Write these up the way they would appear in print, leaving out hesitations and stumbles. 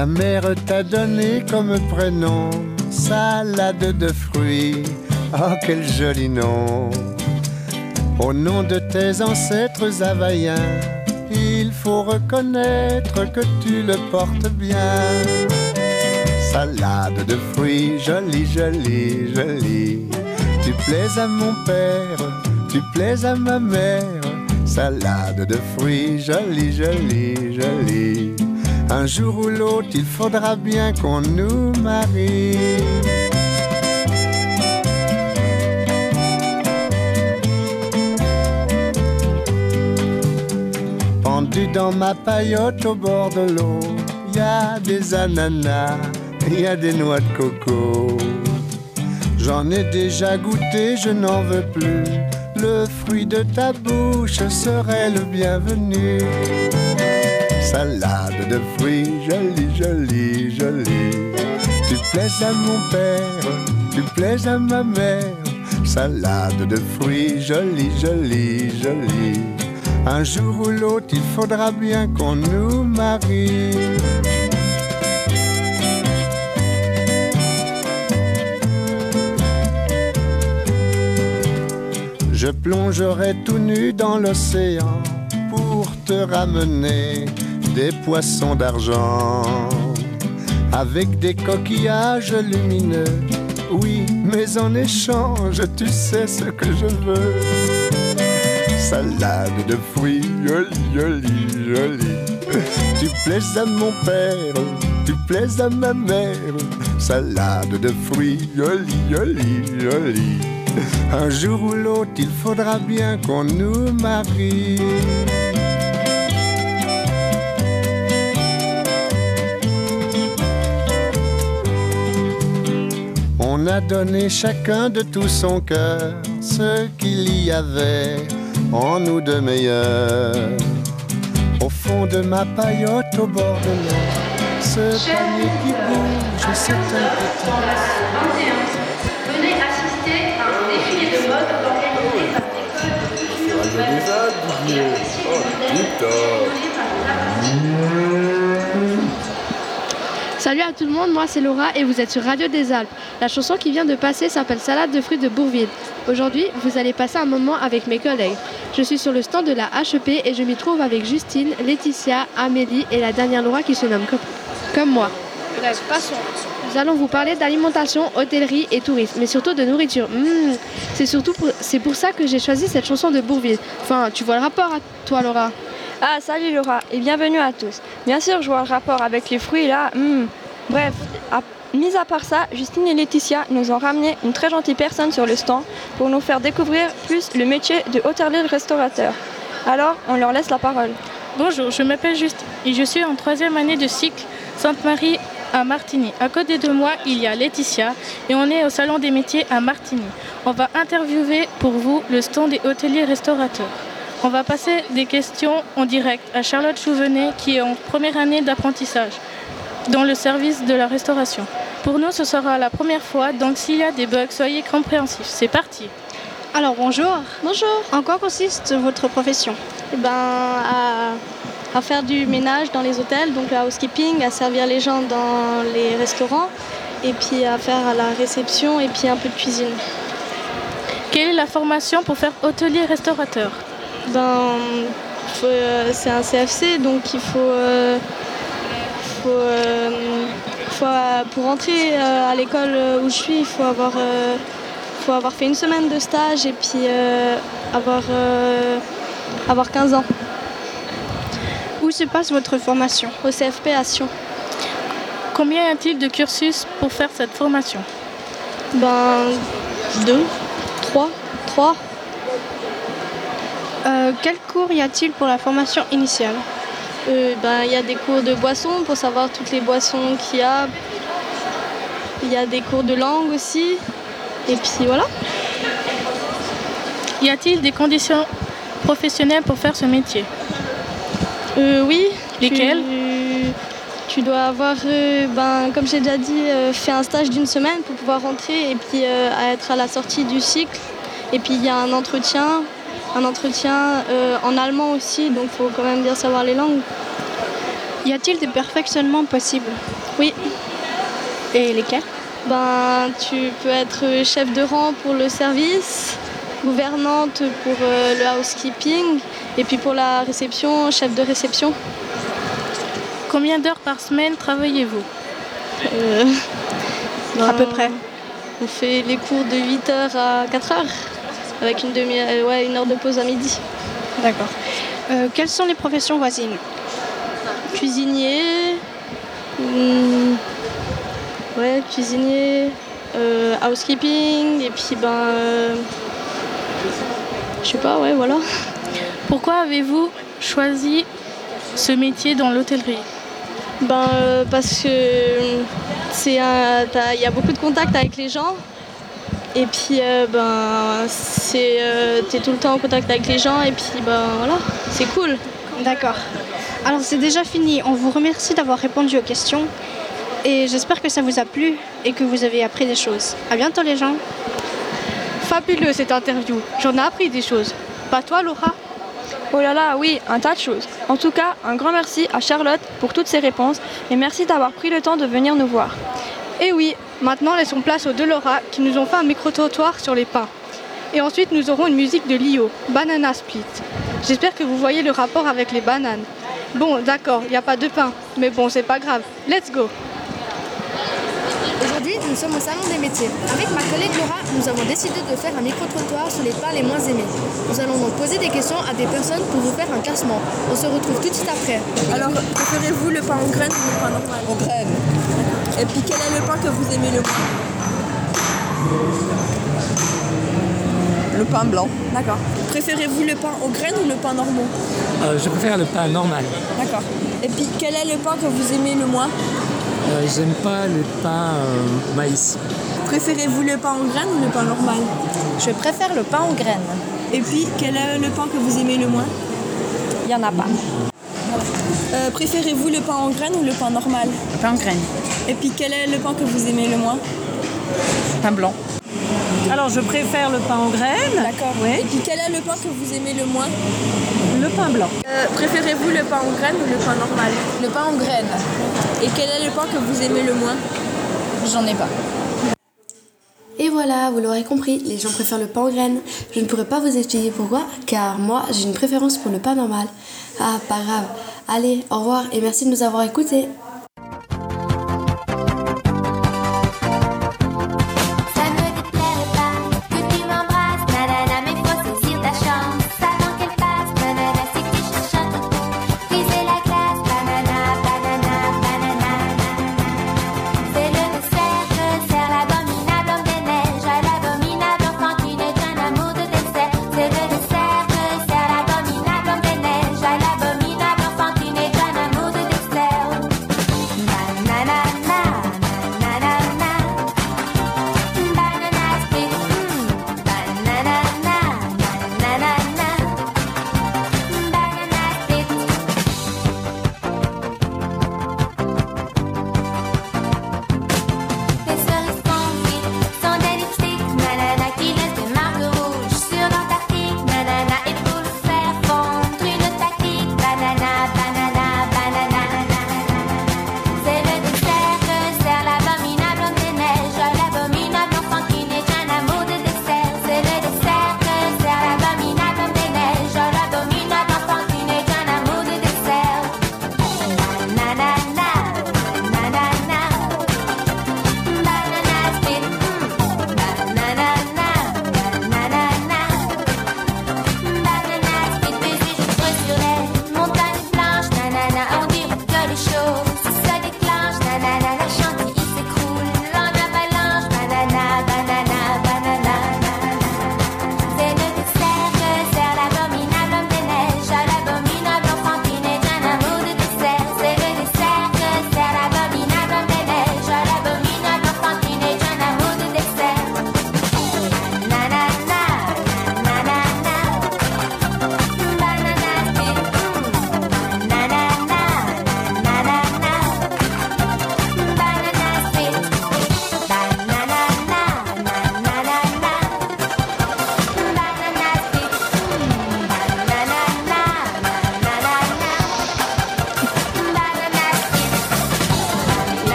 Ta mère t'a donné comme prénom salade de fruits. Oh, quel joli nom! Au nom de tes ancêtres havaïens, il faut reconnaître que tu le portes bien. Salade de fruits, jolie, jolie, jolie. Tu plais à mon père, tu plais à ma mère. Salade de fruits, jolie, jolie, jolie. Un jour ou l'autre, il faudra bien qu'on nous marie. Pendu dans ma paillote au bord de l'eau, y a des ananas, y a des noix de coco. J'en ai déjà goûté, je n'en veux plus. Le fruit de ta bouche serait le bienvenu. Salade de fruits, jolie, jolie, jolie. Tu plais à mon père, tu plais à ma mère. Salade de fruits, jolie, jolie, jolie. Un jour ou l'autre, il faudra bien qu'on nous marie. Je plongerai tout nu dans l'océan pour te ramener des poissons d'argent avec des coquillages lumineux. Oui, mais en échange, tu sais ce que je veux. Salade de fruits, jolie, jolie, jolie. Tu plais à mon père, tu plais à ma mère. Salade de fruits, jolie, jolie, jolie. Un jour ou l'autre, il faudra bien qu'on nous marie. On a donné chacun de tout son cœur ce qu'il y avait en nous de meilleur. Au fond de ma paillote au bord de l'eau, ce panier qui bouge, c'est un petit. Venez assister à un défilé de mode organisé par Salut à tout le monde, moi c'est Laura et vous êtes sur Radio des Alpes. La chanson qui vient de passer s'appelle Salade de fruits de Bourville. Aujourd'hui, vous allez passer un moment avec mes collègues. Je suis sur le stand de la HEP et je m'y trouve avec Justine, Laetitia, Amélie et la dernière Laura qui se nomme comme moi. Bref, passons. Nous allons vous parler d'alimentation, hôtellerie et tourisme, mais surtout de nourriture. C'est pour ça que j'ai choisi cette chanson de Bourville. Enfin, tu vois le rapport à toi, Laura? Ah, salut Laura et bienvenue à tous. Bien sûr, je vois le rapport avec les fruits là. Bref, mis à part ça, Justine et Laetitia nous ont ramené une très gentille personne sur le stand pour nous faire découvrir plus le métier de hôtelier-restaurateur. Alors, on leur laisse la parole. Bonjour, je m'appelle Justine et je suis en 3e année de cycle Sainte-Marie à Martigny. À côté de moi, il y a Laetitia et on est au Salon des métiers à Martigny. On va interviewer pour vous le stand des hôteliers-restaurateurs. On va passer des questions en direct à Charlotte Chouvenet qui est en première année d'apprentissage dans le service de la restauration. Pour nous, ce sera la première fois, donc s'il y a des bugs, soyez compréhensifs. C'est parti. Alors bonjour. Bonjour. En quoi consiste votre profession? À faire du ménage dans les hôtels, donc à housekeeping, à servir les gens dans les restaurants et puis à faire la réception et puis un peu de cuisine. Quelle est la formation pour faire hôtelier-restaurateur? C'est un CFC, donc pour entrer à l'école où je suis, il faut avoir fait une semaine de stage et puis avoir 15 ans. Où se passe votre formation? Au CFP à Sion. Combien y a-t-il de cursus pour faire cette formation? 2, 3. Quel cours y a-t-il pour la formation initiale? Il y a des cours de boissons pour savoir toutes les boissons qu'il y a. Il y a des cours de langue aussi. Et puis voilà. Y a-t-il des conditions professionnelles pour faire ce métier? Oui. Lesquelles? Tu dois avoir, comme j'ai déjà dit, fait un stage d'une semaine pour pouvoir rentrer et puis être à la sortie du cycle. Et puis il y a un entretien en allemand aussi, donc il faut quand même bien savoir les langues. Y a-t-il des perfectionnements possibles? Oui, Et lesquels? tu peux être chef de rang pour le service, gouvernante pour le housekeeping, et puis pour la réception, chef de réception. Combien d'heures par semaine travaillez-vous? À peu près. On fait les cours de 8h à 4h, avec une heure de pause à midi. D'accord. Quelles sont les professions voisines? Cuisinier, cuisinier, housekeeping, et puis je sais pas, voilà. Pourquoi avez-vous choisi ce métier dans l'hôtellerie? Parce que il y a beaucoup de contacts avec les gens, et puis t'es tout le temps en contact avec les gens, et puis voilà, c'est cool. D'accord. Alors c'est déjà fini. On vous remercie d'avoir répondu aux questions et j'espère que ça vous a plu et que vous avez appris des choses. À bientôt les gens. Fabuleux cette interview. J'en ai appris des choses. Pas toi, Laura? Oh là là, oui, un tas de choses. En tout cas, un grand merci à Charlotte pour toutes ses réponses et merci d'avoir pris le temps de venir nous voir. Et oui, maintenant laissons place aux deux Laura qui nous ont fait un micro-trottoir sur les pains. Et ensuite nous aurons une musique de Lio, Banana Split. J'espère que vous voyez le rapport avec les bananes. Bon, d'accord, il n'y a pas de pain, mais bon, c'est pas grave. Let's go! Aujourd'hui, nous sommes au Salon des métiers. Avec ma collègue Laura, nous avons décidé de faire un micro-trottoir sur les pains les moins aimés. Nous allons donc poser des questions à des personnes pour vous faire un classement. On se retrouve tout de suite après. Alors, préférez-vous le pain aux graines ou le pain normal? Aux graines. Et puis, quel est le pain que vous aimez le moins? Le pain blanc. D'accord. Préférez-vous le pain aux graines ou le pain normal? Je préfère le pain normal. D'accord. Et puis, quel est le pain que vous aimez le moins? J'aime pas le pain maïs. Préférez-vous le pain aux graines ou le pain normal? Je préfère le pain aux graines. Et puis, quel est le pain que vous aimez le moins? Il n'y en a pas. Préférez-vous le pain aux graines ou le pain normal? Le pain aux graines. Et puis, quel est le pain que vous aimez le moins? Pain blanc. Alors, je préfère le pain aux graines. D'accord. Oui. Et puis, quel est le pain que vous aimez le moins? Le pain blanc. Préférez-vous le pain aux graines ou le pain normal? Le pain aux graines. Et quel est le pain que vous aimez le moins? J'en ai pas. Et voilà, vous l'aurez compris, les gens préfèrent le pain aux graines. Je ne pourrais pas vous expliquer pourquoi, car moi, j'ai une préférence pour le pain normal. Ah, pas grave. Allez, au revoir et merci de nous avoir écoutés.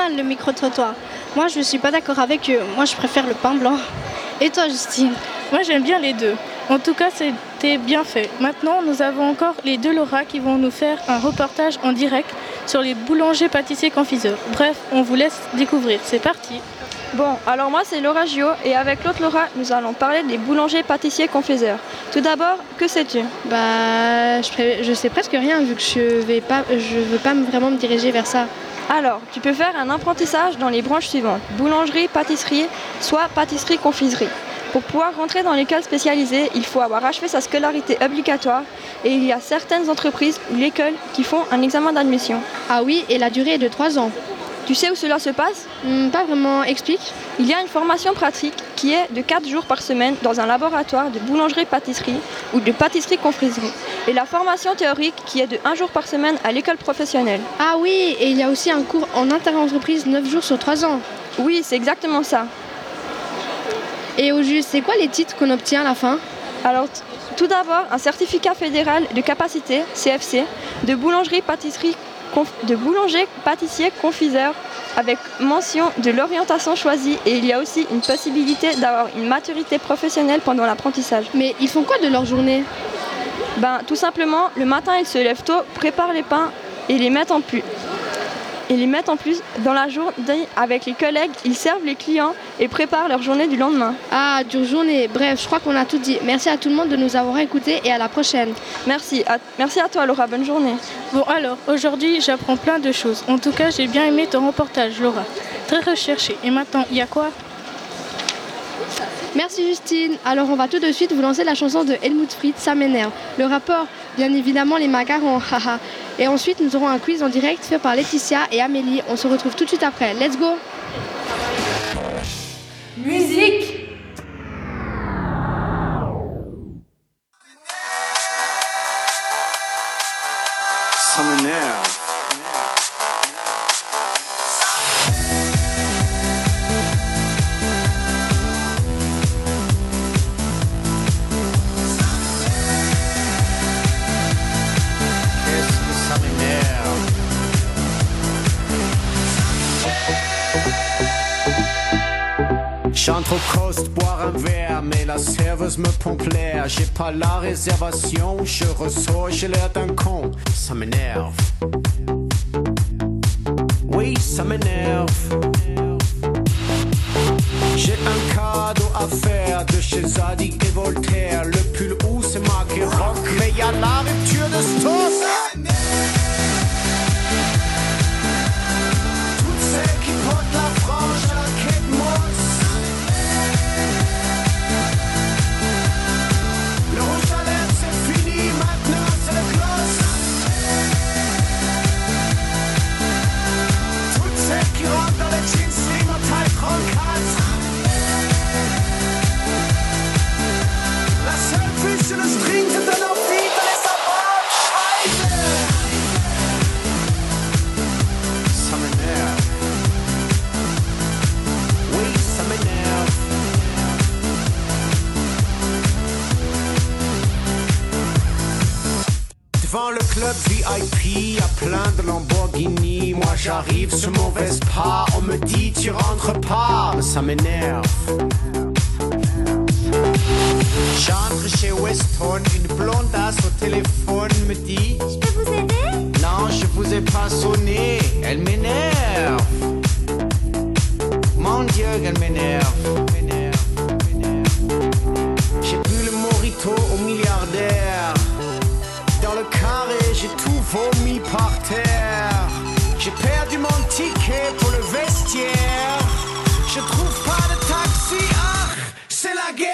mal le micro-trottoir. Moi, je ne suis pas d'accord avec eux. Moi, je préfère le pain blanc. Et toi, Justine? Moi, j'aime bien les deux. En tout cas, c'était bien fait. Maintenant, nous avons encore les deux Laura qui vont nous faire un reportage en direct sur les boulangers, pâtissiers, confiseurs. Bref, on vous laisse découvrir. C'est parti. Bon, alors moi c'est Laura Gio et avec l'autre Laura, nous allons parler des boulangers, pâtissiers, confiseurs. Tout d'abord, que sais-tu? Je sais presque rien vu que je veux pas vraiment me diriger vers ça. Alors, tu peux faire un apprentissage dans les branches suivantes. Boulangerie, pâtisserie, soit pâtisserie, confiserie. Pour pouvoir rentrer dans l'école spécialisée, il faut avoir achevé sa scolarité obligatoire et il y a certaines entreprises ou l'école qui font un examen d'admission. Ah oui, et la durée est de 3 ans. Tu sais où cela se passe? Pas vraiment, explique. Il y a une formation pratique qui est de 4 jours par semaine dans un laboratoire de boulangerie-pâtisserie ou de pâtisserie-confiserie. Et la formation théorique qui est de 1 jour par semaine à l'école professionnelle. Ah oui, et il y a aussi un cours en interentreprise 9 jours sur 3 ans. Oui, c'est exactement ça. Et au juste, c'est quoi les titres qu'on obtient à la fin? Alors, tout d'abord, un certificat fédéral de capacité, CFC, de boulangerie-pâtisserie de boulanger, pâtissier, confiseur avec mention de l'orientation choisie et il y a aussi une possibilité d'avoir une maturité professionnelle pendant l'apprentissage. Mais ils font quoi de leur journée? Tout simplement, le matin ils se lèvent tôt, préparent les pains et les mettent en plus. Dans la journée avec les collègues, ils servent les clients et préparent leur journée du lendemain. Ah, dure journée. Bref, je crois qu'on a tout dit. Merci à tout le monde de nous avoir écoutés et à la prochaine. Merci à toi Laura, bonne journée. Bon alors, aujourd'hui j'apprends plein de choses. En tout cas, j'ai bien aimé ton reportage Laura. Très recherché. Et maintenant, il y a quoi? Merci Justine. Alors on va tout de suite vous lancer la chanson de Helmut Fritz, Ça m'énerve. Le rapport, bien évidemment les macarons, haha. Et ensuite nous aurons un quiz en direct fait par Laetitia et Amélie. On se retrouve tout de suite après. Let's go. Musique. Ça m'énerve. J'entre au coste boire un verre, mais la serveuse me pompe l'air. J'ai pas la réservation, je ressors, j'ai l'air d'un con. Ça m'énerve. Oui, ça m'énerve. J'ai un cadeau à faire de chez Zadig et Voltaire. Le pull où c'est marqué rock, mais y'a la rupture de stock. Toutes celles qui portent la frange à la Kate Moss. Le rouge à lèvres c'est fini, maintenant c'est le gloss. Toutes celles qui rentrent dans les jeans slim en taille 34. La seule vue sur le string te donne envie de les avoir. Scheiße. Ça m'énerve. Oui, ça m'énerve. Devant le club VIP, à plein de Lamborghini. Moi j'arrive sur mon Vespa, on me dit tu rentres pas. Ça m'énerve. J'entre chez Weston, une blondasse au téléphone me dit je peux vous aider? Non, je vous ai pas sonné, elle m'énerve. Mon Dieu, elle m'énerve. J'ai bu le mojito au milliardaire. Dans le carré, j'ai tout vomi par terre. J'ai perdu mon ticket pour le vestiaire. Je trouve pas de taxi, ah, c'est la guerre.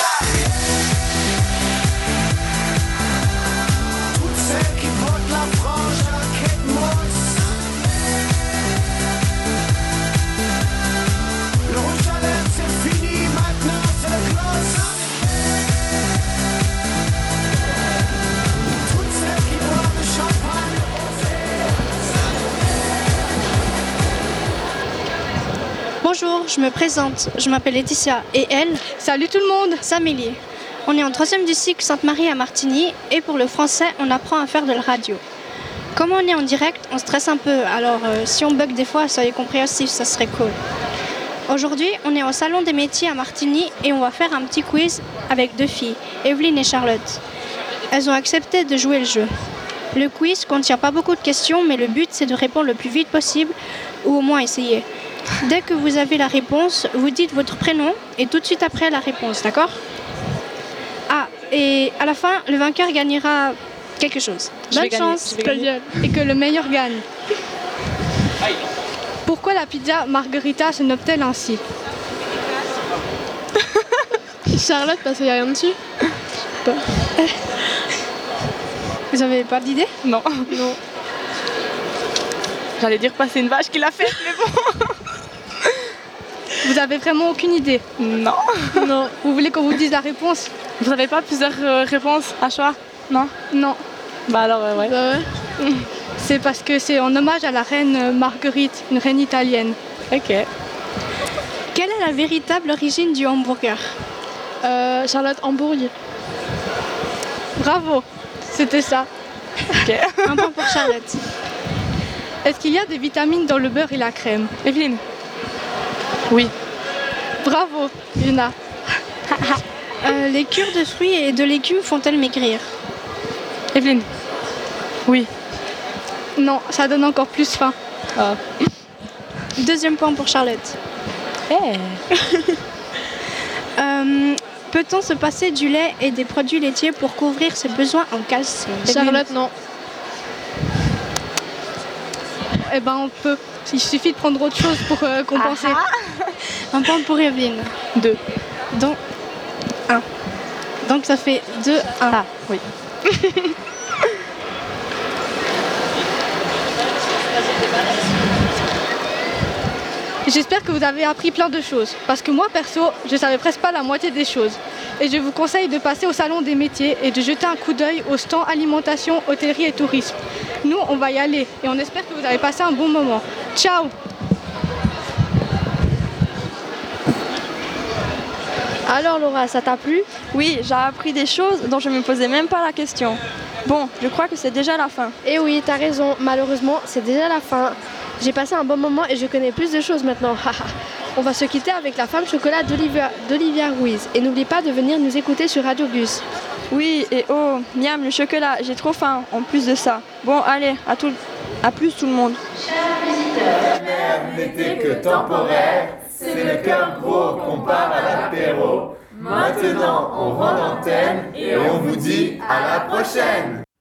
Toutes celles qui portent la frange à la Kate Moss. Le rouge à lèvres c'est fini, maintenant c'est le gloss. Toutes celles qui boivent le champagne. Bonjour, je me présente. Je m'appelle Laetitia et elle. Salut tout le monde. C'est Amélie. On est en 3e du cycle Sainte-Marie à Martigny et pour le français, on apprend à faire de la radio. Comme on est en direct, on stresse un peu, alors si on bug des fois, soyez compréhensifs, ça serait cool. Aujourd'hui, on est au Salon des métiers à Martigny et on va faire un petit quiz avec 2 filles, Evelyne et Charlotte. Elles ont accepté de jouer le jeu. Le quiz contient pas beaucoup de questions, mais le but c'est de répondre le plus vite possible, ou au moins essayer. Dès que vous avez la réponse, vous dites votre prénom et tout de suite après la réponse, d'accord ? Ah, et à la fin, le vainqueur gagnera quelque chose. Bonne chance Et que le meilleur gagne. Pourquoi la pizza Margherita se nomme-t-elle ainsi? Charlotte, parce qu'il n'y a rien dessus. Vous n'avez pas d'idée? Non. Non. J'allais dire pas c'est une vache qui l'a fait, mais bon. Vous avez vraiment aucune idée? Non. Non. Vous voulez qu'on vous dise la réponse? Vous n'avez pas plusieurs réponses à choix? Non. Non. Bah alors ouais. Bah ouais. C'est parce que c'est en hommage à la reine Marguerite, une reine italienne. Ok. Quelle est la véritable origine du hamburger? Charlotte, Hambourg. Bravo, c'était ça. Ok. Un point pour Charlotte. Est-ce qu'il y a des vitamines dans le beurre et la crème? Evelyne? Oui. Bravo, Yuna. Les cures de fruits et de légumes font-elles maigrir? Evelyne? Oui. Non, ça donne encore plus faim. Ah. Deuxième point pour Charlotte. Peut-on se passer du lait et des produits laitiers pour couvrir ses besoins en calcium? Charlotte, non. Eh ben on peut. Il suffit de prendre autre chose pour compenser. Un point pour Evelyne. 2. Donc 1. Donc ça fait 2-1. Ah, oui. J'espère que vous avez appris plein de choses. Parce que moi, perso, je savais presque pas la moitié des choses. Et je vous conseille de passer au Salon des métiers et de jeter un coup d'œil au stand alimentation, hôtellerie et tourisme. Nous, on va y aller et on espère que vous avez passé un bon moment. Ciao! Alors Laura, ça t'a plu? Oui, j'ai appris des choses dont je ne me posais même pas la question. Bon, je crois que c'est déjà la fin. Eh oui, t'as raison. Malheureusement, c'est déjà la fin. J'ai passé un bon moment et je connais plus de choses maintenant. On va se quitter avec la femme chocolat d'Olivia Ruiz. Et n'oublie pas de venir nous écouter sur Radio Bus. Oui, et oh, miam, le chocolat, j'ai trop faim en plus de ça. Bon, allez, à plus tout le monde. Chers visiteurs, N'était que temporaire, c'est le cœur gros qu'on part à l'apéro. Maintenant, on rend l'antenne et on vous dit à la prochaine.